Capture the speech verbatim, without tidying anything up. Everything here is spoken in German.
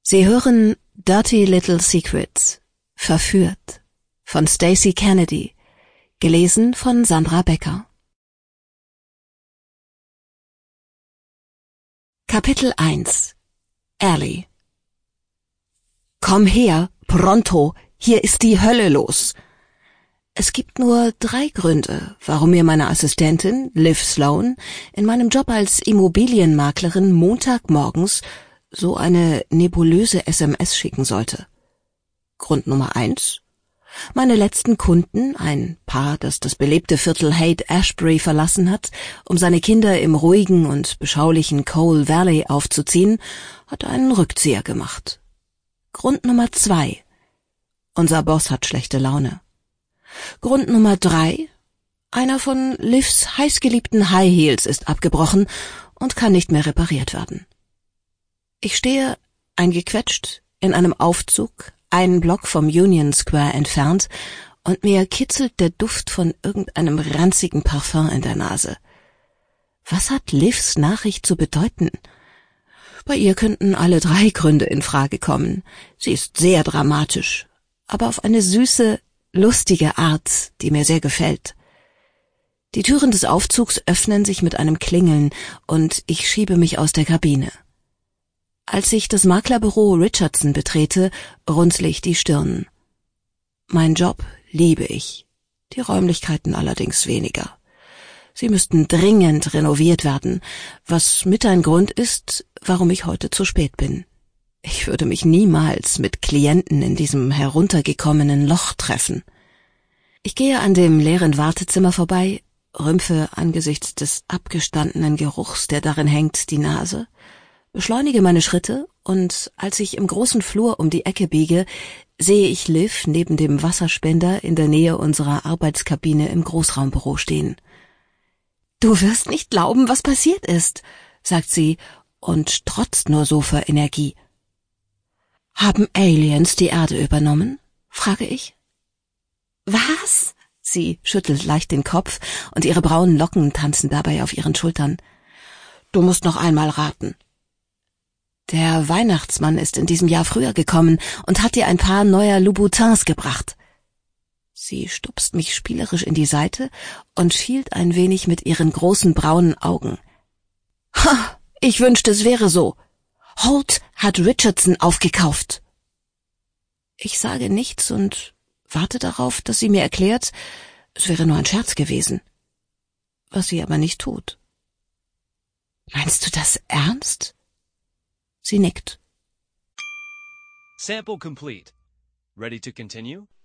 Sie hören Dirty Little Secrets, verführt, von Stacey Kennedy, gelesen von Sandra Becker. Kapitel eins. Ellie. Komm her, pronto, hier ist die Hölle los. Es gibt nur drei Gründe, warum mir meine Assistentin, Liv Sloan, in meinem Job als Immobilienmaklerin Montagmorgens so eine nebulöse S M S schicken sollte. Grund Nummer eins. Meine letzten Kunden, ein Paar, das das belebte Viertel Haight-Ashbury verlassen hat, um seine Kinder im ruhigen und beschaulichen Cole Valley aufzuziehen, hat einen Rückzieher gemacht. Grund Nummer zwei. Unser Boss hat schlechte Laune. Grund Nummer drei. Einer von Livs heißgeliebten High Heels ist abgebrochen und kann nicht mehr repariert werden. Ich stehe, eingequetscht, in einem Aufzug, einen Block vom Union Square entfernt, und mir kitzelt der Duft von irgendeinem ranzigen Parfum in der Nase. Was hat Livs Nachricht zu bedeuten? Bei ihr könnten alle drei Gründe in Frage kommen. Sie ist sehr dramatisch, aber auf eine süße, lustige Art, die mir sehr gefällt. Die Türen des Aufzugs öffnen sich mit einem Klingeln, und ich schiebe mich aus der Kabine. Als ich das Maklerbüro Richardson betrete, runzle ich die Stirn. Mein Job liebe ich, die Räumlichkeiten allerdings weniger. Sie müssten dringend renoviert werden, was mit ein Grund ist, warum ich heute zu spät bin. Ich würde mich niemals mit Klienten in diesem heruntergekommenen Loch treffen. Ich gehe an dem leeren Wartezimmer vorbei, rümpfe angesichts des abgestandenen Geruchs, der darin hängt, die Nase, beschleunige meine Schritte, und als ich im großen Flur um die Ecke biege, sehe ich Liv neben dem Wasserspender in der Nähe unserer Arbeitskabine im Großraumbüro stehen. »Du wirst nicht glauben, was passiert ist«, sagt sie und trotzt nur so vor Energie. »Haben Aliens die Erde übernommen?« frage ich. »Was?« Sie schüttelt leicht den Kopf, und ihre braunen Locken tanzen dabei auf ihren Schultern. »Du musst noch einmal raten.« »Der Weihnachtsmann ist in diesem Jahr früher gekommen und hat dir ein paar neuer Louboutins gebracht.« Sie stupst mich spielerisch in die Seite und schielt ein wenig mit ihren großen braunen Augen. »Ha, ich wünschte, es wäre so. Holt hat Richardson aufgekauft.« Ich sage nichts und warte darauf, dass sie mir erklärt, es wäre nur ein Scherz gewesen. Was sie aber nicht tut. »Meinst du das ernst?« Sie nickt. Sample complete. Ready to continue?